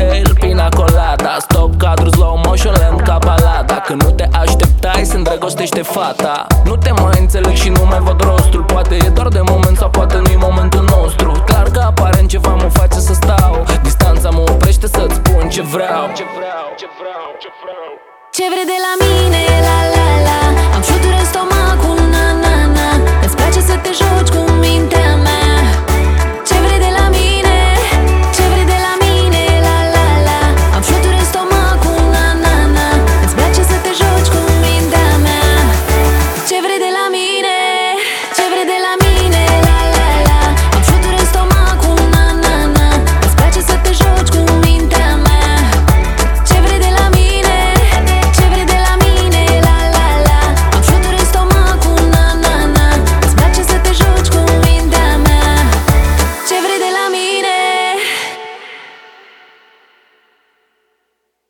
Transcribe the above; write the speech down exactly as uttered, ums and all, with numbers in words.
cocktail, pina colada. Stop cadru, slow motion, lent ca balada. Când nu te așteptai, se îndrăgostește fata. Nu te mai înțeleg și nu mai văd rostul. Poate e doar de moment sau poate nu-i momentul nostru. Clar că aparent ceva mă face să stau. Distanța mă oprește să-ți spun ce vreau. Ce vreau, ce vreau, ce vreau. Ce vrei de la mine, la la la. Am șuturi în stomacul, na na na. Îți place să te joci cu mintea mea.